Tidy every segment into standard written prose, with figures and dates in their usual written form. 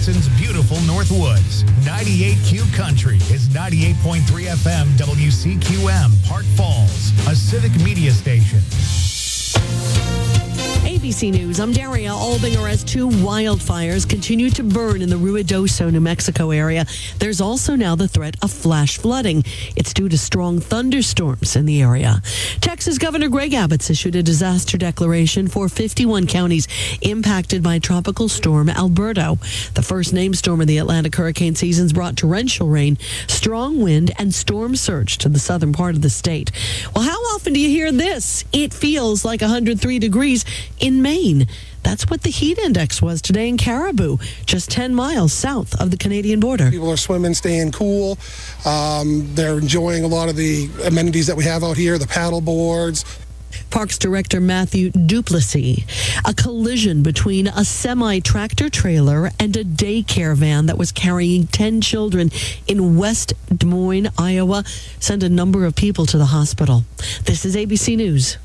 Wisconsin's beautiful North Woods. 98Q Country is 98.3 FM WCQM, Park Falls, a Civic Media station. ABC News, I'm Daria Albinger. As two wildfires continue to burn in the Ruidoso, New Mexico area, there's also now the threat of flash flooding. It's due to strong thunderstorms in the area. Texas Governor Greg Abbott's issued a disaster declaration for 51 counties impacted by Tropical Storm Alberto. The first named storm of the Atlantic hurricane season's brought torrential rain, strong wind, and storm surge to the southern part of the state. Well, how often do you hear this? It feels like 103 degrees in Maine. That's what the heat index was today in Caribou, just 10 miles south of the Canadian border. People are swimming, staying cool. They're enjoying a lot of the amenities that we have out here, the paddle boards. Parks Director Matthew Duplessis. A collision between a semi-tractor trailer and a daycare van that was carrying 10 children in West Des Moines, Iowa, sent a number of people to the hospital. This is ABC News.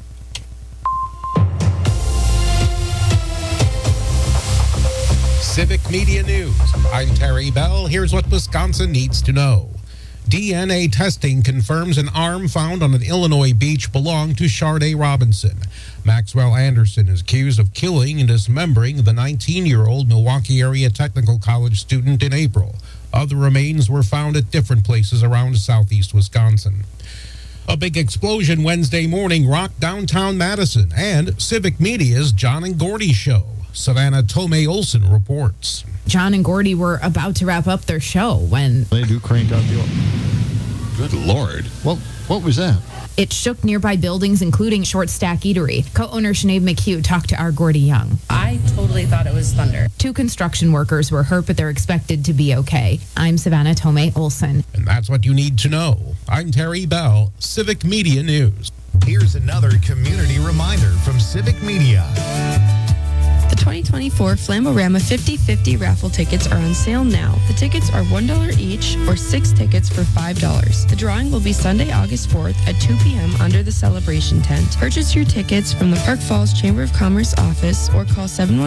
Civic Media News. I'm Terry Bell. Here's what Wisconsin needs to know. DNA testing confirms an arm found on an Illinois beach belonged to Sharday Robinson. Maxwell Anderson is accused of killing and dismembering the 19-year-old Milwaukee Area Technical College student in April. Other remains were found at different places around southeast Wisconsin. A big explosion Wednesday morning rocked downtown Madison and Civic Media's John and Gordy show. Savannah Tomei Olson reports. John and Gordy were about to wrap up their show when they do crank out the... Good Lord. Well, what was that? It shook nearby buildings, including Short Stack Eatery. Co-owner Sinead McHugh talked to our Gordy Young. I totally thought it was thunder. 2 construction workers were hurt, but they're expected to be okay. I'm Savannah Tomei Olson. And that's what you need to know. I'm Terry Bell, Civic Media News. Here's another community reminder from Civic Media. The 2024 Flamorama 50/50 raffle tickets are on sale now. The tickets are $1 each or 6 tickets for $5. The drawing will be Sunday, August 4th at 2 p.m. under the celebration tent. Purchase your tickets from the Park Falls Chamber of Commerce office or call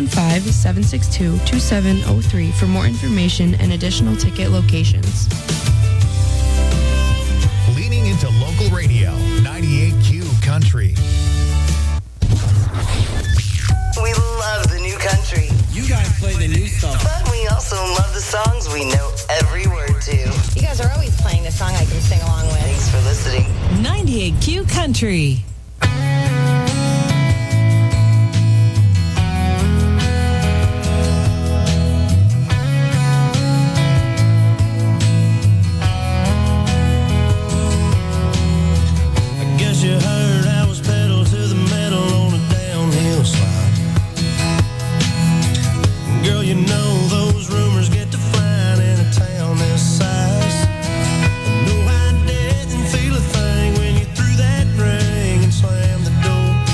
715-762-2703 for more information and additional ticket locations. Leaning into local radio, 98Q Country. We love the new country. You guys play the new stuff. But we also love the songs we know every word to. You guys are always playing the song I can sing along with. Thanks for listening. 98Q Country. I guess you heard I was pedal to the metal on a downhill slide. Girl, you know those rumors get to flying in a town this size. No, I didn't feel a thing when you threw that ring and slammed the door.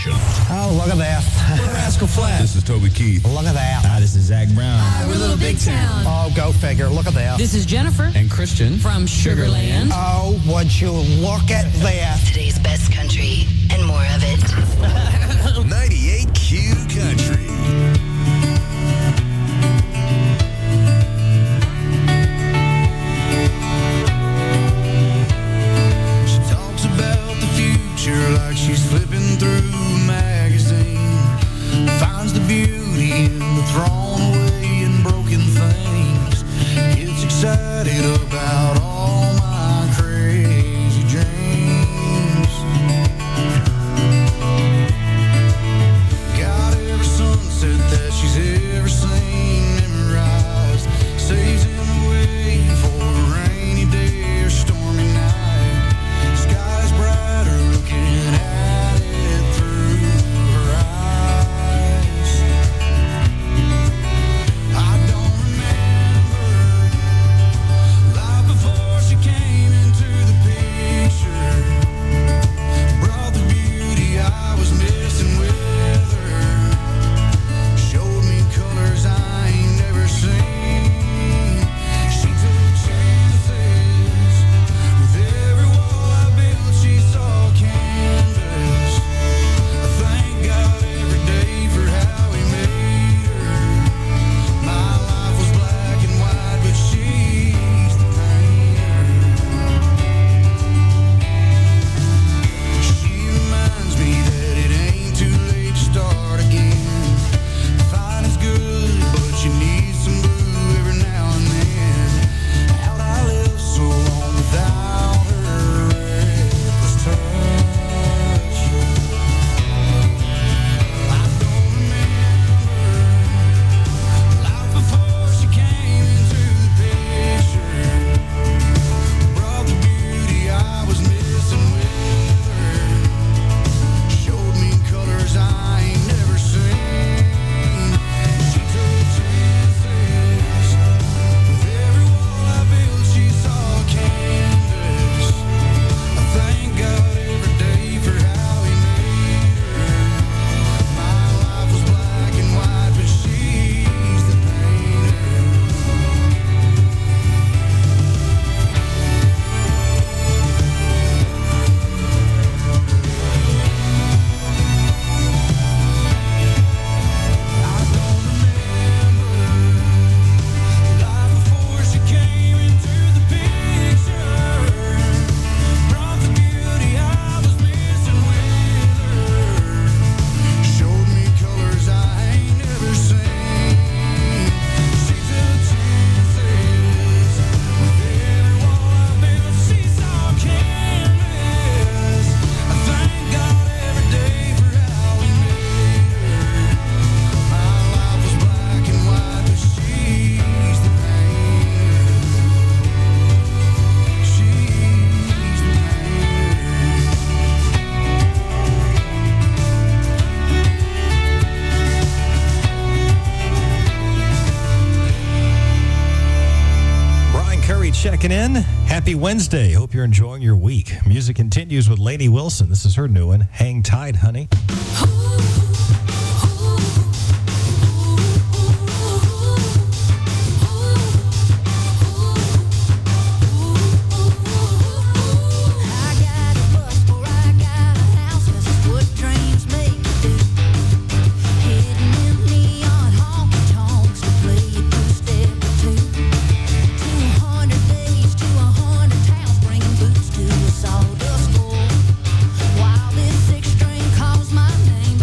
station. Oh, look at that. We're Rascal Flatts. This is Toby Keith. Look at that. Hi, this is Zach Brown. Hi, we're Little Big Town. Oh, go figure. Look at that. This is Jennifer And Christian from Sugarland. Oh, would you look at that? Today's best country and more of it. 98Q Country. Like she's flipping through a magazine, finds the beauty in the thrown away and broken things, gets excited about all my crazy dreams. Got every sunset that she's ever seen memorized, saves him away for a rainy day or stormy night. Sky's brighter looking at it through her eyes. I don't remember life before she came into the picture. Brought the beauty I was missing with her. Showed me colors I ain't never seen. She took chances with every wall I built. She saw canvas. I thank God every day for how He made her. My life was black and white, but she's the painter. She reminds me that it ain't too late to start again. Fine is good, but you need some blue every now and then. How'd I live so long without her reckless touch? I don't remember life before she came into the picture. Brought the beauty I was missing with her. Showed me colors I ain't never seen. She took chances with every wall I built. She saw canvas. I thank God every day for how He made her. My life was black and white, but she's the painter. I don't remember life before she came into the picture. Brought the beauty I was missing with her. Showed me colors I ain't never seen. She took chances with every wall I built. She saw canvas. I thank God every day for how He made her. My life was black and white, but she's the painter. She's the Brian Curry checking in. Happy Wednesday. Hope you're enjoying your week. Music continues with Lainey Wilson. This is her new one, Hang Tight, Honey. I got a bus or I got a house, 'cause it's what dreams make me do. Hidden in neon honky tonks to play a two-step or two. 200 days to 100 towns, bringing boots to a sawdust floor. While this six-string calls my name,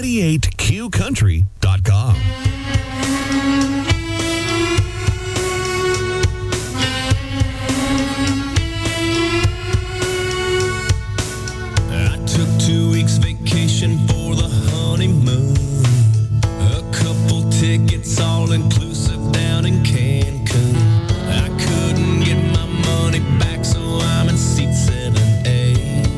98QCountry.com. I took 2 weeks vacation for the honeymoon. A couple tickets all inclusive down in Cancun. I couldn't get my money back, so I'm in seat 7A.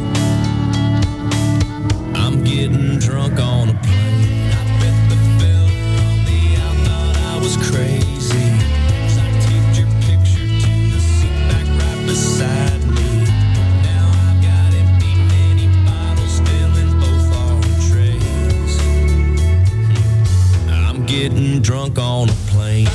I'm getting drunk on a plane. I bet the fella on the out thought I was crazy. So I taped your picture to the seat back right beside me. Now I've got empty mini bottles still in both arm trays. I'm getting drunk on a plane.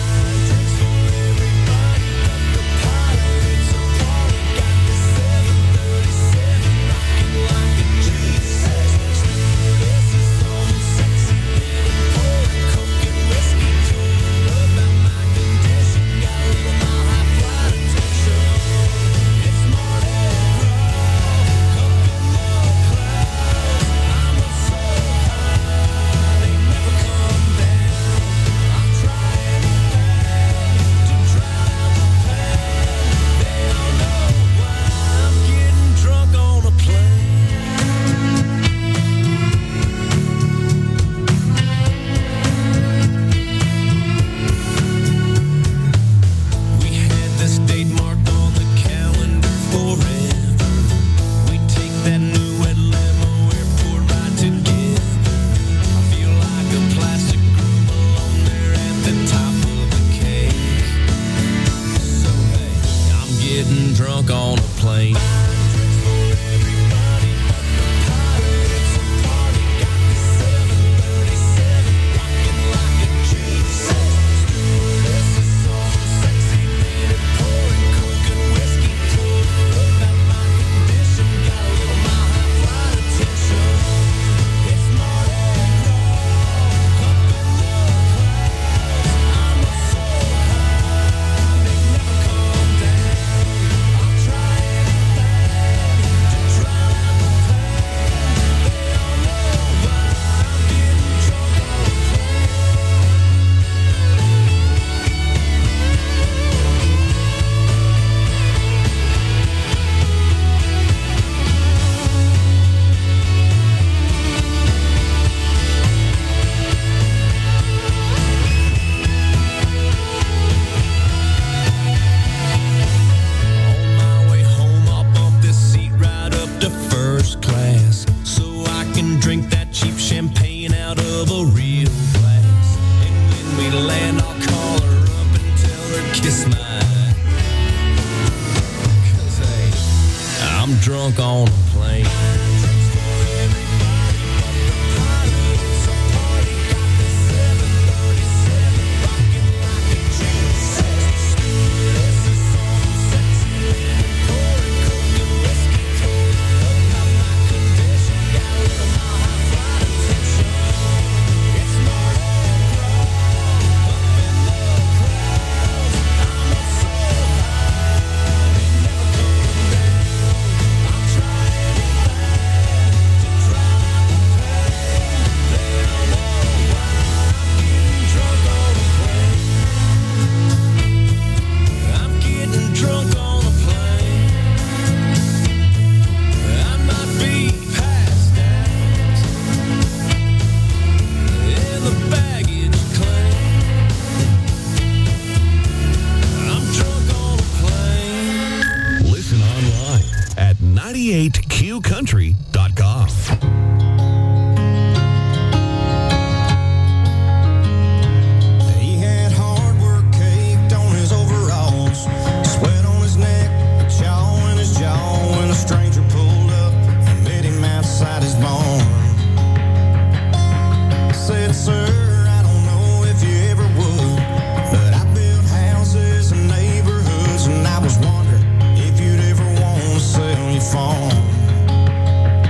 Drunk on a plane. Listen online at 98QCountry.com. He had hard work caked on his overalls, sweat on his neck, a chaw in his jaw, when a stranger pulled up and met him outside his barn. Said, sir, I don't know if you ever would, but I built houses and neighborhoods, and I was wondering if you'd ever want to sell your farm.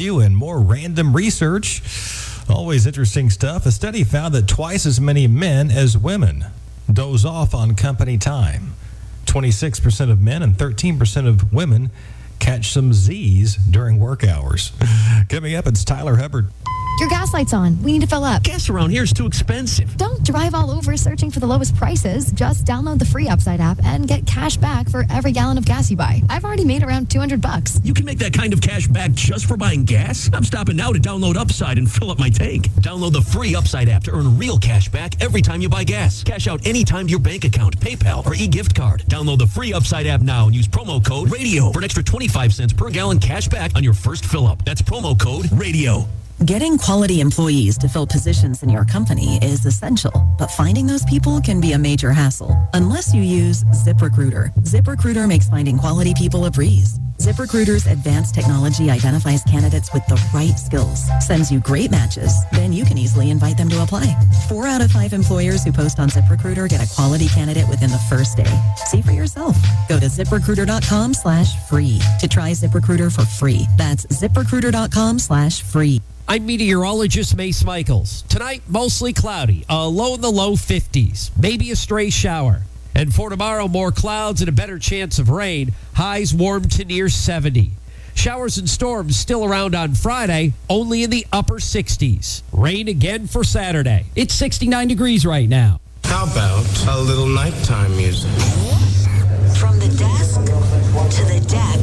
you and more random research. Always interesting stuff. A study found that twice as many men as women doze off on company time. 26% of men and 13% of women catch some Z's during work hours. Coming up, it's Tyler Hubbard. Your gas light's on. We need to fill up. Gas around here is too expensive. Don't drive all over searching for the lowest prices. Just download the free Upside app and get cash back for every gallon of gas you buy. I've already made around $200. You can make that kind of cash back just for buying gas? I'm stopping now to download Upside and fill up my tank. Download the free Upside app to earn real cash back every time you buy gas. Cash out anytime to your bank account, PayPal, or e-gift card. Download the free Upside app now and use promo code RADIO for an extra 25 cents per gallon cash back on your first fill up. That's promo code RADIO. Getting quality employees to fill positions in your company is essential, but finding those people can be a major hassle unless you use ZipRecruiter. ZipRecruiter makes finding quality people a breeze. ZipRecruiter's advanced technology identifies candidates with the right skills, sends you great matches, then you can easily invite them to apply. 4 out of 5 employers who post on ZipRecruiter get a quality candidate within the first day. See for yourself. Go to ZipRecruiter.com/free to try ZipRecruiter for free. That's ZipRecruiter.com/free. I'm meteorologist Mace Michaels. Tonight, mostly cloudy, a low in the low 50s, maybe a stray shower. And for tomorrow, more clouds and a better chance of rain, highs warm to near 70. Showers and storms still around on Friday, only in the upper 60s. Rain again for Saturday. It's 69 degrees right now. How about a little nighttime music? From the desk to the deck,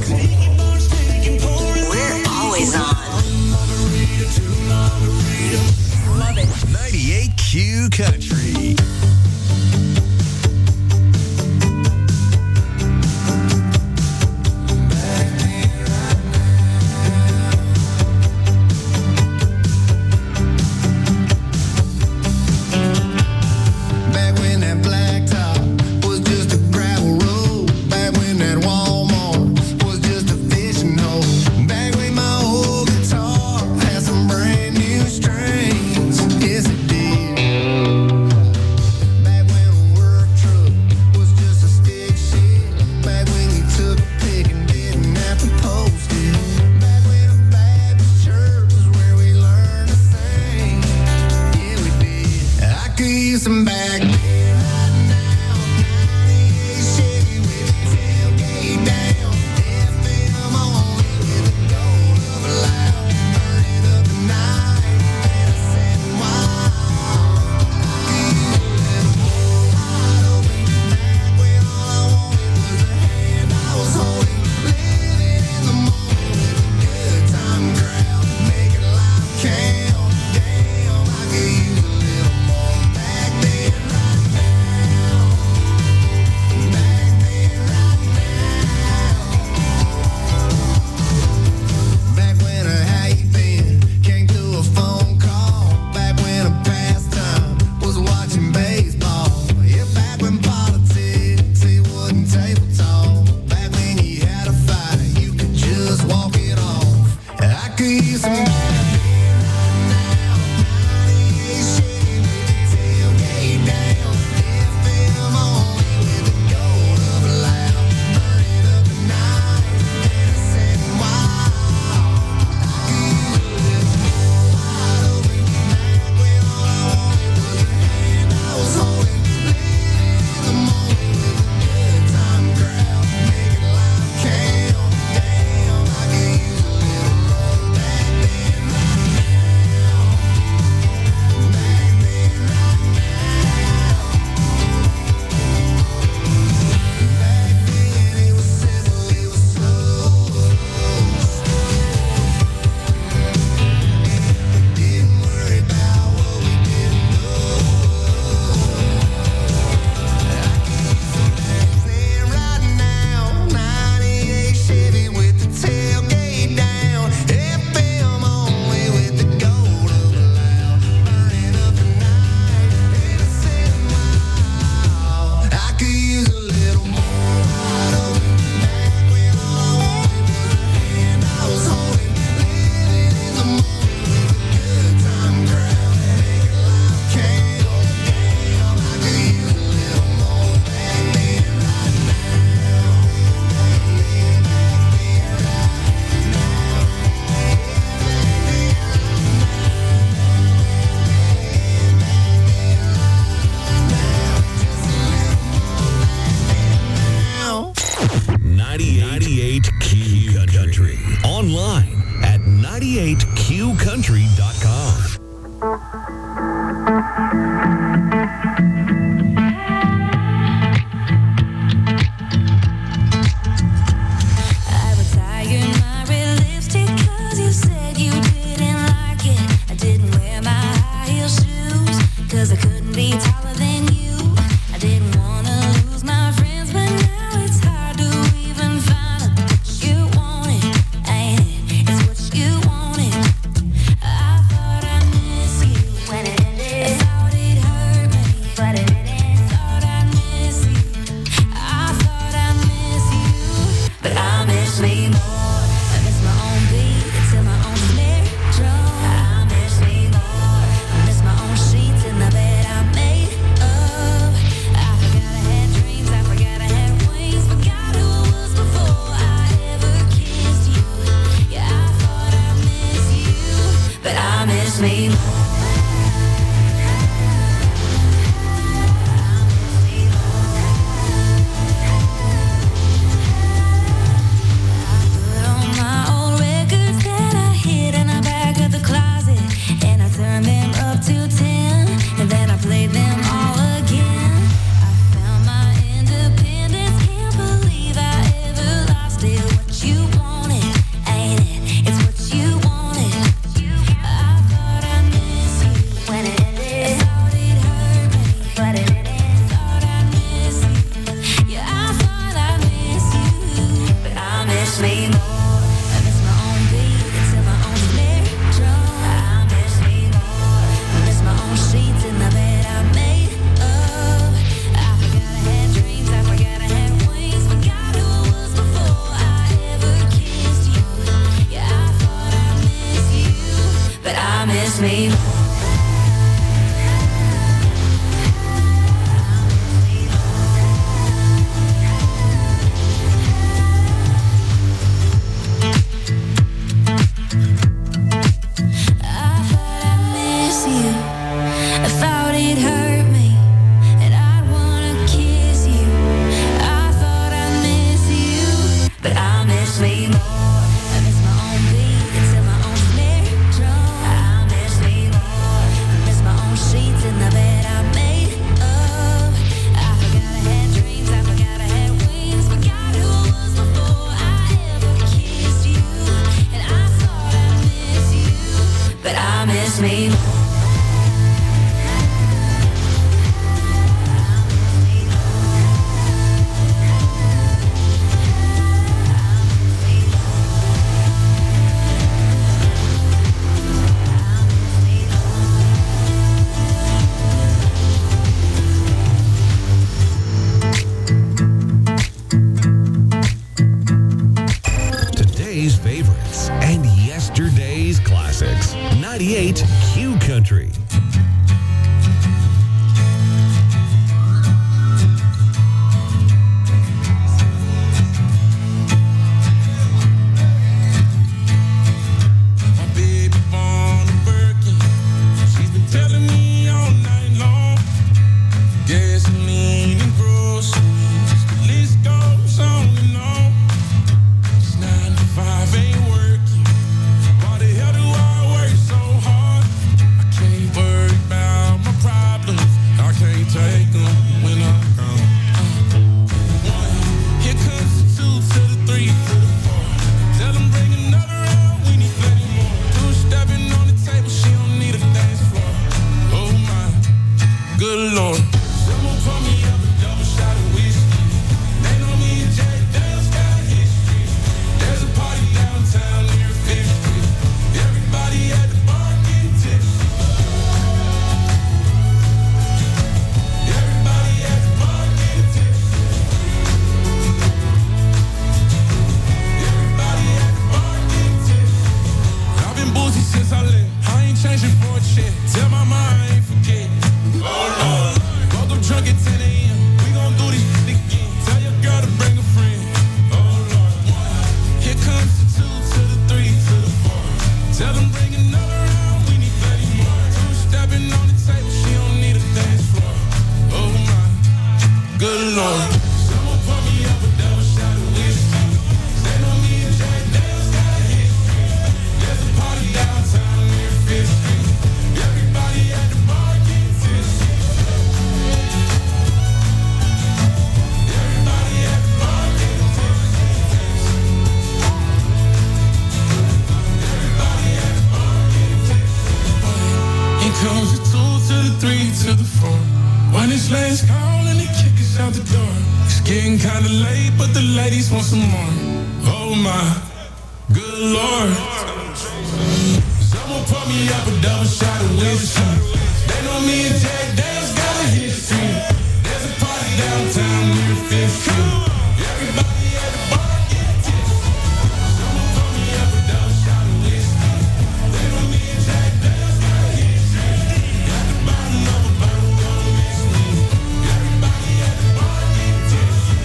we're always on. Love it. 98Q Country. Back when that blacktop was just a gravel road. Back when that Walmart was just a fishing hole. Back when my old guitar had some brand new strings. Yes, it did. Back when a work truck was just a stick shift. Back when you took a pic and didn't have to post it. Back when a Baptist church was where we learned to sing. Yeah, we did. I could use some back. Count, damn, I could use a little more back then. I retired my red lipstick 'cause you said you didn't like it. I didn't wear my high heel shoes 'cause I couldn't be taller than you. I didn't wanna lose my friends, but now it's hard to even find what you wanted. And it's what you wanted. I thought I missed you when it ended. I thought it hurt the 3 to the 4. When it's last call and they kick us out the door. It's getting kinda late, but the ladies want some more. Oh my, good Lord. Someone pour me up a double shot of whiskey. They know me and Jack Daniels got a history. There's a party downtown near 5th Street. Everybody at the bar get tipsy. Someone pour me up a double shot of whiskey. They know me and Jack Daniels got a history. Got the bottom of a bottle, don't miss me. Everybody at the bar get tipsy.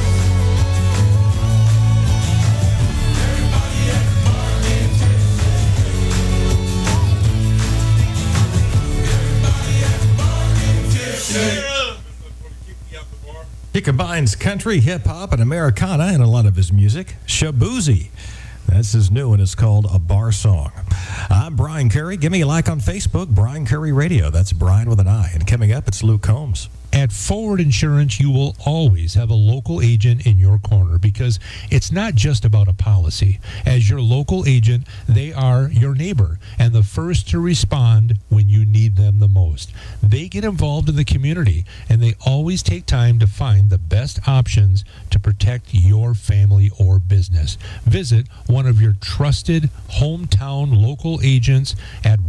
Everybody at the bar get tipsy. He combines country, hip-hop, and Americana in a lot of his music. Shaboozey. That's his new one. It's called A Bar Song. I'm Brian Curry. Give me a like on Facebook, Brian Curry Radio. That's Brian with an I. And coming up, it's Luke Combs. At Forward Insurance, you will always have a local agent in your corner because it's not just about a policy. As your local agent, they are your neighbor and the first to respond when you need them the most. They get involved in the community and they always take time to find the best options to protect your family or business. Visit one of your trusted hometown local agents at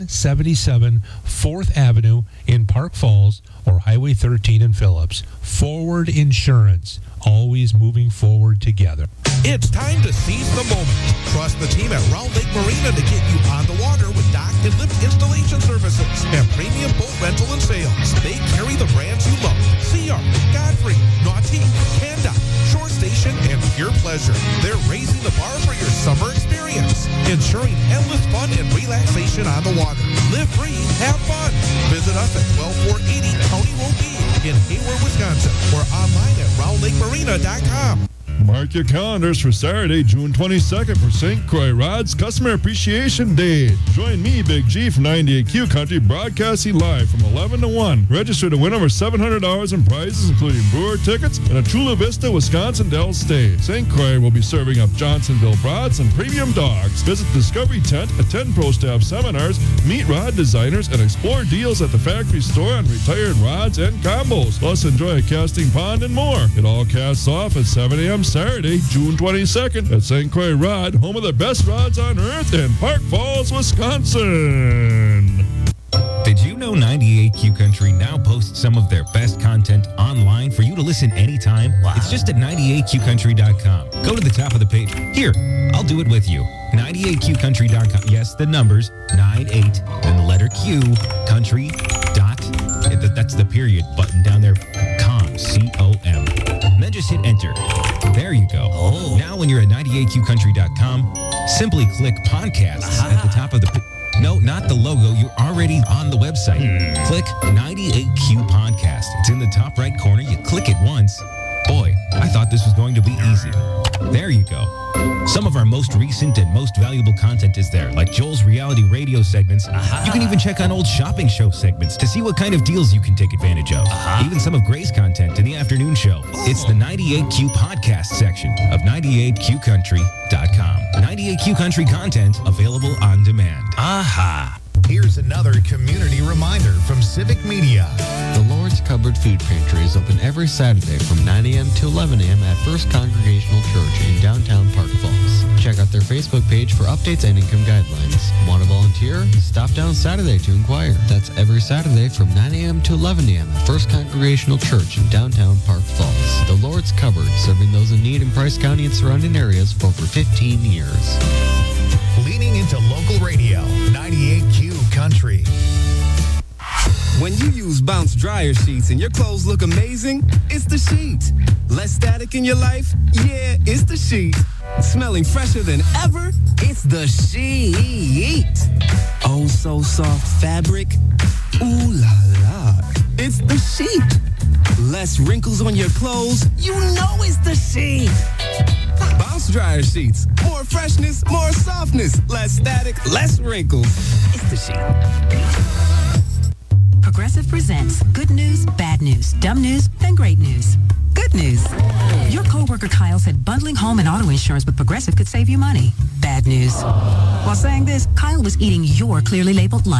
177 4th Avenue in Park Falls or Highway 13 in Phillips. Forward Insurance, always moving forward together. It's time to seize the moment. Trust the team at Round Lake Marina to get you on the water with dock and lift installation services and premium boat rental and sales. They carry the brands you love. Sea Art, Godfrey, Nautique, Canda, Shore Station, and Pure Pleasure. They're raising the bar for your summer experience, ensuring endless fun and relaxation on the water. Live free, have fun. Visit us at 12480 County Road B in Hayward, Wisconsin, or online at roundlakemarina.com. Mark your calendars for Saturday, June 22nd for St. Croix Rod's Customer Appreciation Day. Join me, Big G, from 98Q Country, broadcasting live from 11 to 1. Register to win over $700 in prizes, including brewer tickets and a Chula Vista, Wisconsin Dell stay. St. Croix will be serving up Johnsonville brats and premium dogs. Visit Discovery Tent, attend Pro Staff seminars, meet rod designers, and explore deals at the factory store on retired rods and combos. Plus, enjoy a casting pond and more. It all casts off at 7 a.m. Saturday, June 22nd at St. Croix Rod, home of the best rods on earth in Park Falls, Wisconsin. Did you know 98Q Country now posts some of their best content online for you to listen anytime? Wow. It's just at 98qcountry.com. Go to the top of the page. Here, I'll do it with you. 98qcountry.com. Yes, the numbers, 98, then the letter Q, country, dot, that's the period button down there, com, C-O-M. And then just hit enter. There you go. Oh. Now when you're at 98qcountry.com, simply click podcasts at the top of the... No, not the logo. You're already on the website. Click 98Q Podcast. It's in the top right corner. You click it once. Boy, I thought this was going to be easy. There you go. Some of our most recent and most valuable content is there, like Joel's reality radio segments. You can even check on old shopping show segments to see what kind of deals you can take advantage of. Even some of Gray's content in the afternoon show. It's the 98Q Podcast section of 98qcountry.com. 98Q Country content available on demand. Aha! Here's another community reminder from Civic Media. The Lord's Cupboard Food Pantry is open every Saturday from 9 a.m. to 11 a.m. at First Congregational Church in downtown Park Falls. Check out their Facebook page for updates and income guidelines. Want to volunteer? Stop down Saturday to inquire. That's every Saturday from 9 a.m. to 11 a.m. at First Congregational Church in downtown Park Falls. The Lord's Cupboard, serving those in need in Price County and surrounding areas for over 15 years. Leaning into local radio, 98Q Country. When you use Bounce dryer sheets and your clothes look amazing, it's the sheet. Less static in your life? Yeah, it's the sheet. Smelling fresher than ever? It's the sheet. Oh, so soft fabric? Ooh la la. It's the sheet. Less wrinkles on your clothes? You know it's the sheet. Bounce dryer sheets. More freshness, more softness. Less static, less wrinkles. It's the sheet. Progressive presents Good News, Bad News, Dumb News, and Great News. Good news. Your coworker Kyle said bundling home and auto insurance with Progressive could save you money. Bad news. While saying this, Kyle was eating your clearly labeled lunch.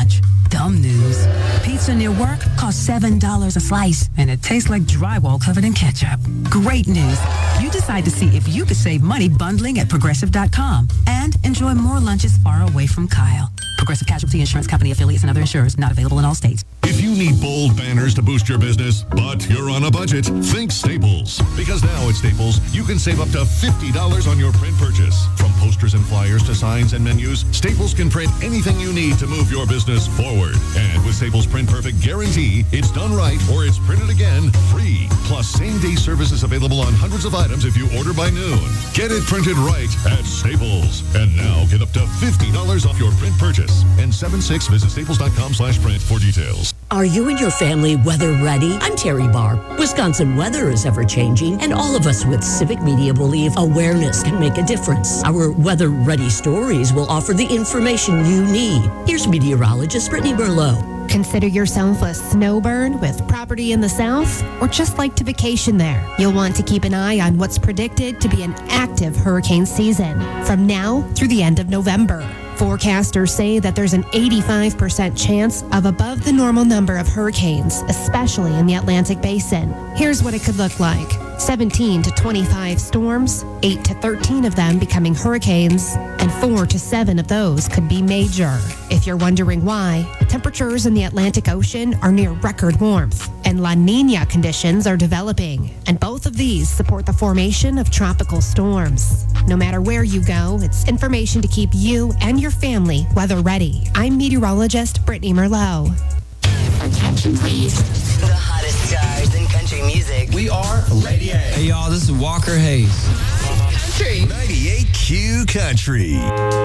Dumb news. Pizza near work costs $7 a slice, and it tastes like drywall covered in ketchup. Great news. You decide to see if you could save money bundling at Progressive.com and enjoy more lunches far away from Kyle. Progressive Casualty Insurance Company affiliates and other insurers not available in all states. If you need bold banners to boost your business, but you're on a budget, think Staples. Because now at Staples, you can save up to $50 on your print purchase. From posters and flyers to signs and menus, Staples can print anything you need to move your business forward. And with Staples Print Perfect Guarantee, it's done right or it's printed again free. Plus, same-day service is available on hundreds of items if you order by noon. Get it printed right at Staples. And now get up to $50 off your print purchase. N76, visit staples.com/print for details. Are you and your family weather ready? I'm Terry Barr. Wisconsin weather is ever changing, and all of us with Civic Media believe awareness can make a difference. Our weather ready stories will offer the information you need. Here's meteorologist Brittany Merlot. Consider yourself a snowbird with property in the south, or just like to vacation there. You'll want to keep an eye on what's predicted to be an active hurricane season from now through the end of November. Forecasters say that there's an 85% chance of above the normal number of hurricanes, especially in the Atlantic Basin. Here's what it could look like. 17 to 25 storms, 8 to 13 of them becoming hurricanes, and 4 to 7 of those could be major. If you're wondering why, temperatures in the Atlantic Ocean are near record warmth, and La Nina conditions are developing, and both of these support the formation of tropical storms. No matter where you go, it's information to keep you and your family weather ready. I'm meteorologist Brittany Merlot. Attention please. The hottest stars in country music. We are Lady A. Hey y'all, this is Walker Hayes. Country. 98Q Country.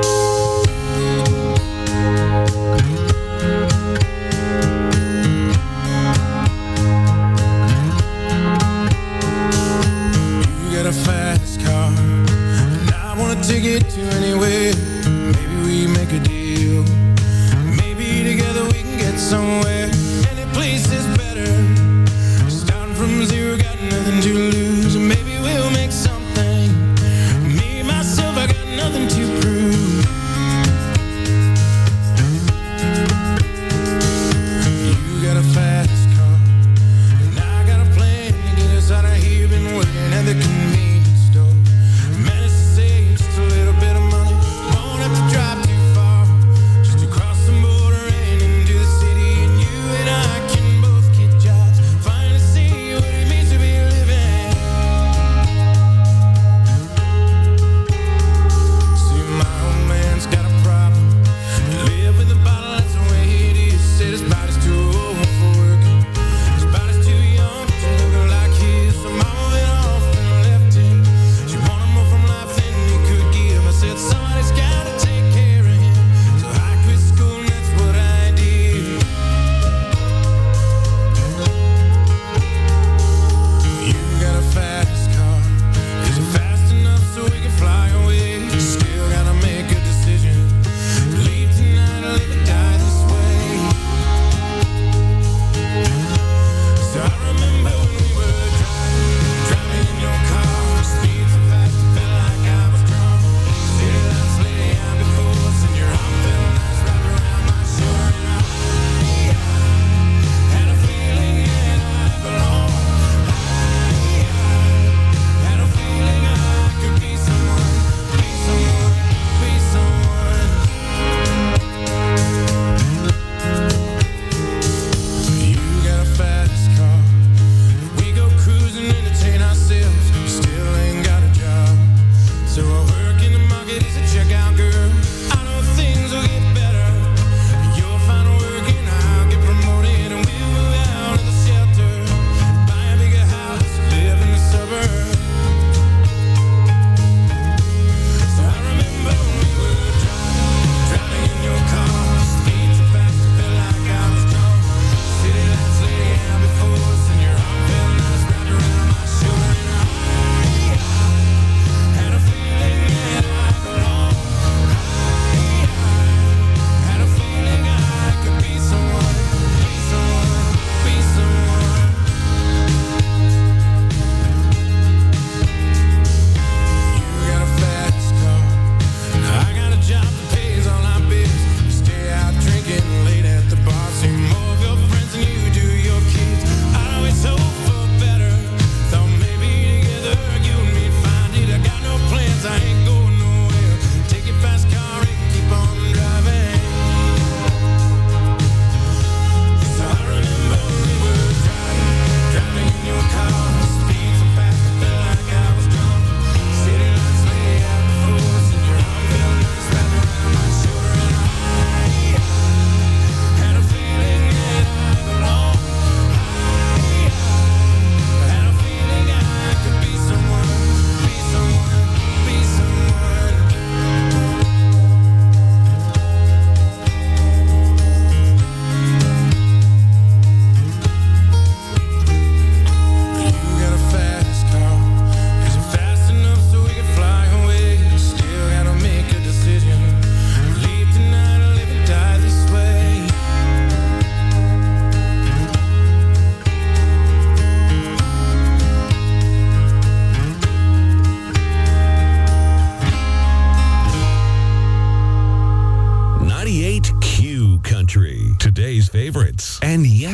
You got a fast car, and I wanna take it to anywhere. Maybe we make a deal. Maybe together we can get somewhere. Any place is better. Starting from zero, got nothing to lose. And maybe we'll make something. Me, myself, I got nothing to prove.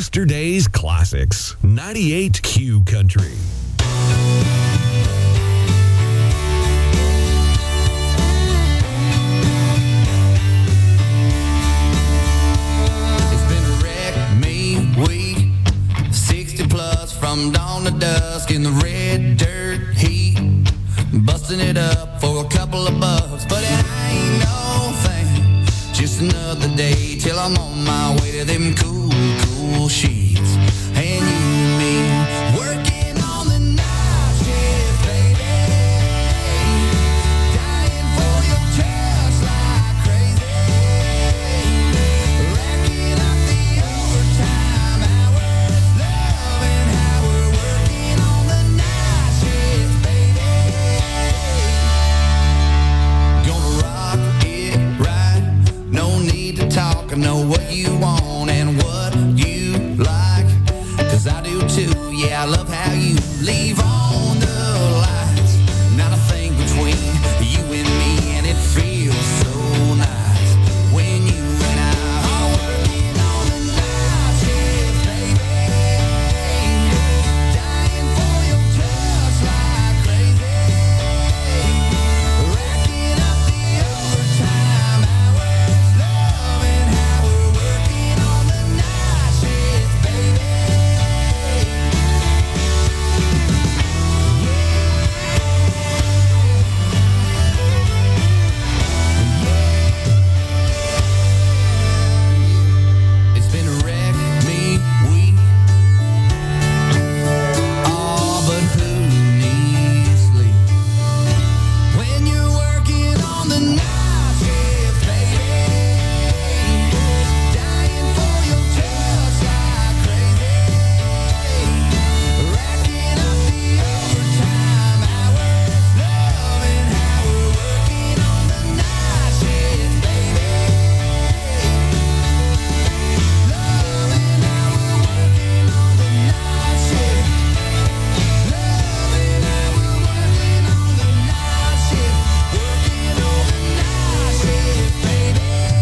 yesterday's classics. 98 Q Country. Week 60 plus from dawn to dusk in the red dirt heat, busting it up for a couple of bucks, but it ain't no thing. Just another day till I'm on my way to them cool, cool sheets. And you and me working on the night shift, baby, dying for your trust like crazy, racking up the overtime hours, loving how we're working on the night shift, baby. Gonna rock it right, no need to talk, I know what you want and what you like, 'cause I do too, yeah, I love how you leave on the lights, not a thing between you and me, and it feels so nice when you and I are working on the night shift, baby, dying for your touch like crazy, racking up the overtime hours, loving how we're working on the night shift, baby. It's been a wreck me week. Oh, but who needs sleep when you're working on the night shift, baby? Dying for your touch like crazy, racking up the overtime hours, loving how we're working on the night shift, baby. Loving how we're working on the night shift. Loving how we're working on the night shift. Working on the night shift, baby.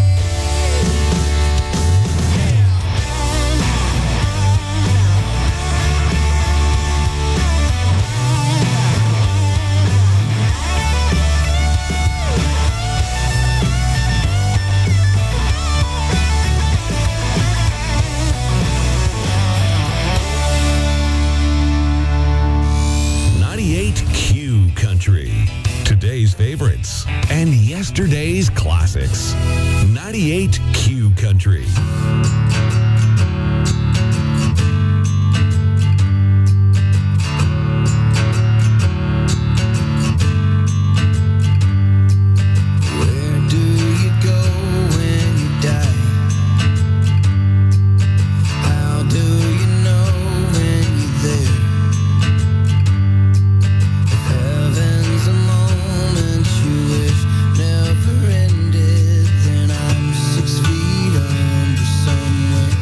Q Country. Today's favorites and yesterday's classics. 98 Q Country. Where do you go when you die? How do you know when you're there? If heaven's a moment you wish never ended, then I'm 6 feet under somewhere.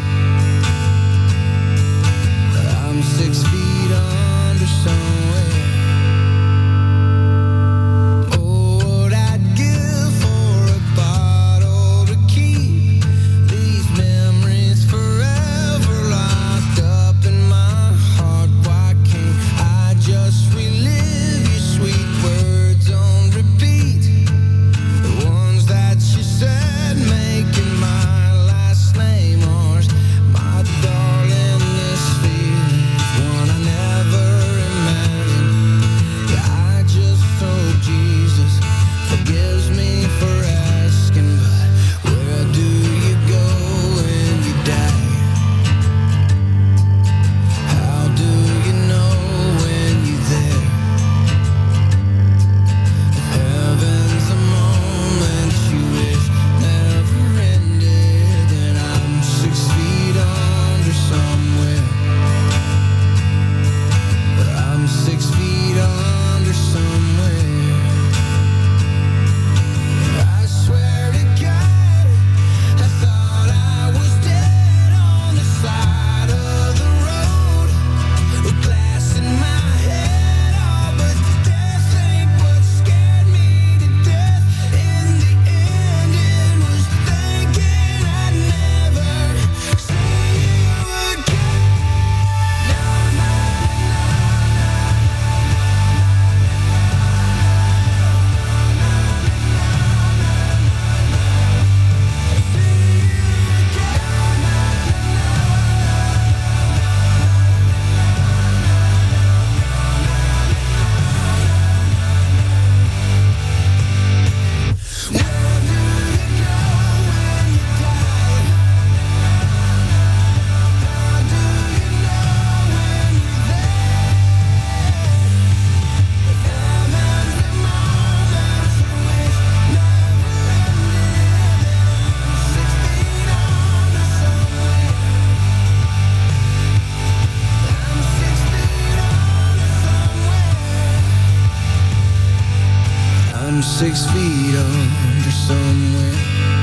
6 feet under somewhere.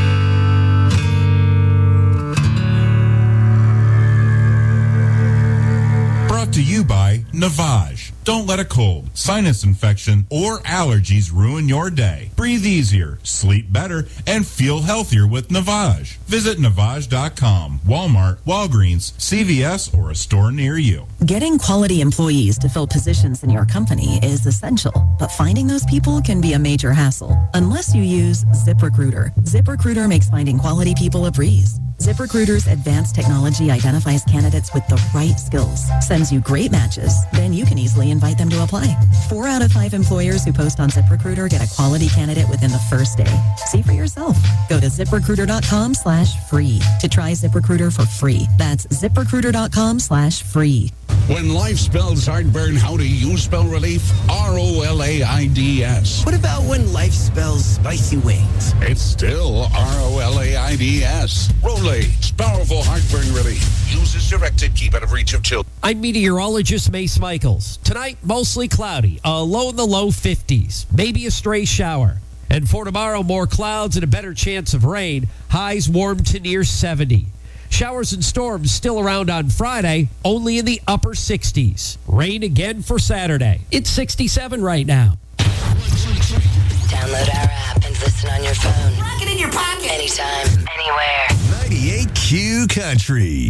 Brought to you by Navage. Don't let a cold, sinus infection, or allergies ruin your day. Breathe easier, sleep better, and feel healthier with Navage. Visit Navage.com, Walmart, Walgreens, CVS, or a store near you. Getting quality employees to fill positions in your company is essential, but finding those people can be a major hassle unless you use ZipRecruiter. ZipRecruiter makes finding quality people a breeze. ZipRecruiter's advanced technology identifies candidates with the right skills, sends you great matches, then you can easily invite them to apply. 4 out of 5 employers who post on ZipRecruiter get a quality candidate within the first day. See for yourself. Go to ZipRecruiter.com/free to try ZipRecruiter for free. That's ZipRecruiter.com/free. When life spells heartburn, how do you spell relief? ROLAIDS. What about when life spells spicy wings? It's still ROLAIDS. Rolaids, powerful heartburn relief. Use as directed, keep out of reach of children. I'm meteorologist Mace Michaels. Tonight, mostly cloudy, a low in the low 50s, maybe a stray shower. And for tomorrow, more clouds and a better chance of rain. Highs warm to near 70. Showers and storms still around on Friday, only in the upper 60s. Rain again for Saturday. It's 67 right now. Download our app and listen on your phone. Rock it in your pocket. Anytime, anywhere. 98Q Country.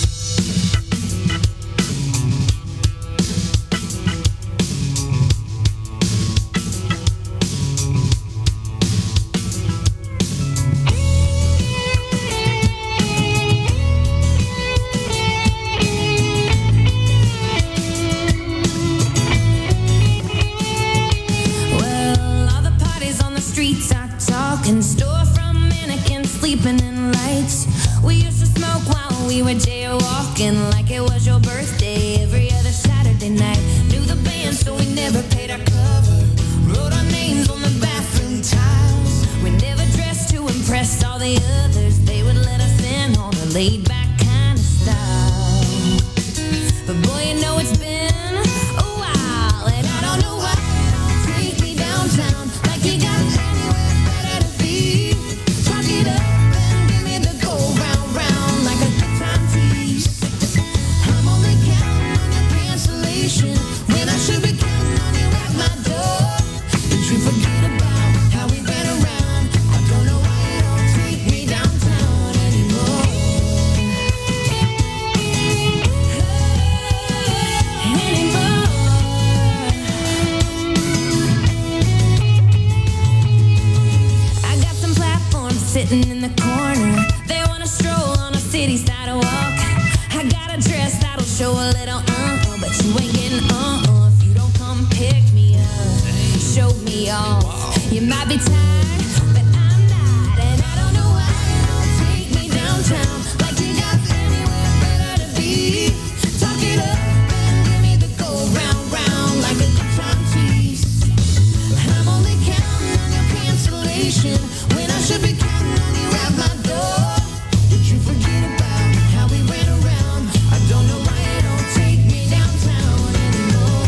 And storefront mannequins sleeping in lights. We used to smoke while we were jaywalking, like it was your birthday every other Saturday night. Knew the band, so we never paid our cover. Wrote our names on the bathroom tiles. We never dressed to impress all the others. They would let us in on a laid back kind of style. But boy, you know it's been a while, and I don't know why you don't take me downtown like you got sitting in the corner. They want to stroll on a city sidewalk. I got a dress that'll show a little but you ain't getting if you don't come pick me up, show me off. You might be tired, but I'm not, and I don't know why you don't take me downtown like you got anywhere better to be. Talk it up and give me the go round like a good time tease. I'm only counting on your cancellation when I should be counting on you at my door. Did you forget about how we ran around? I don't know why you don't take me downtown anymore.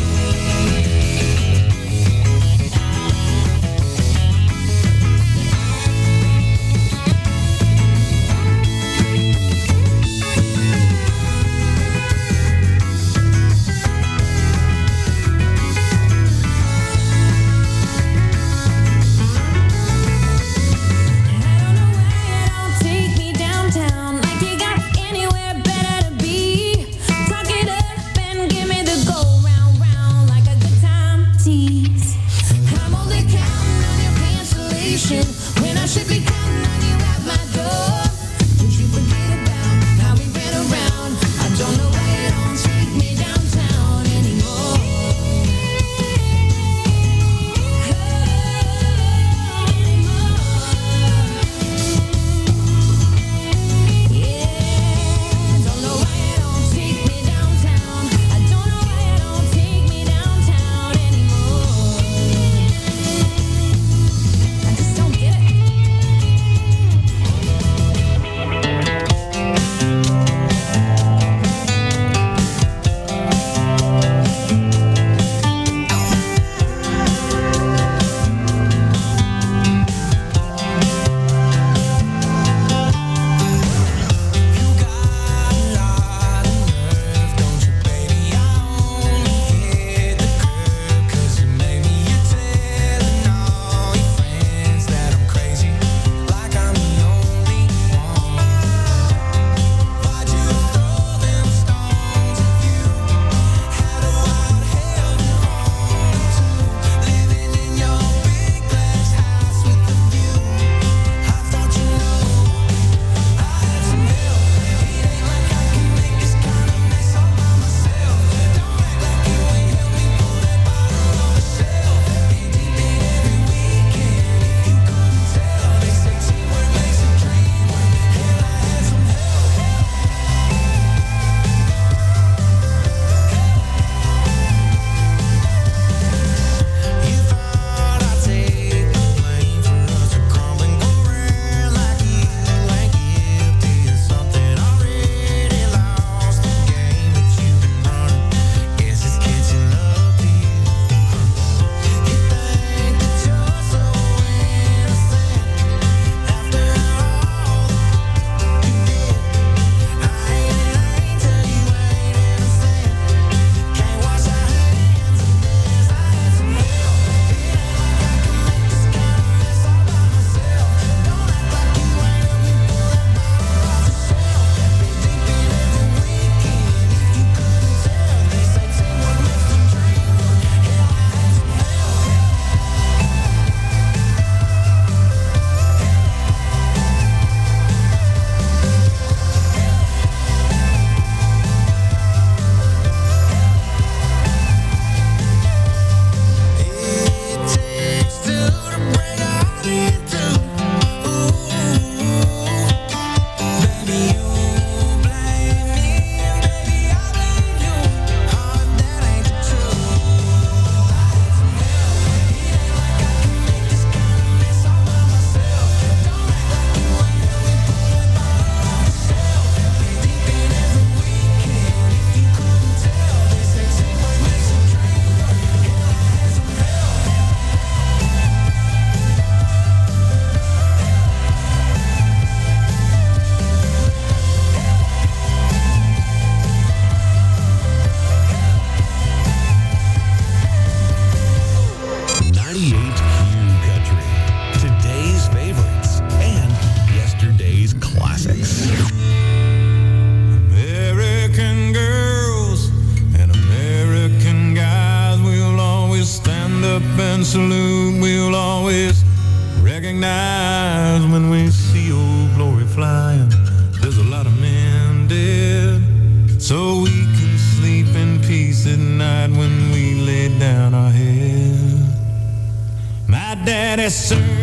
And as soon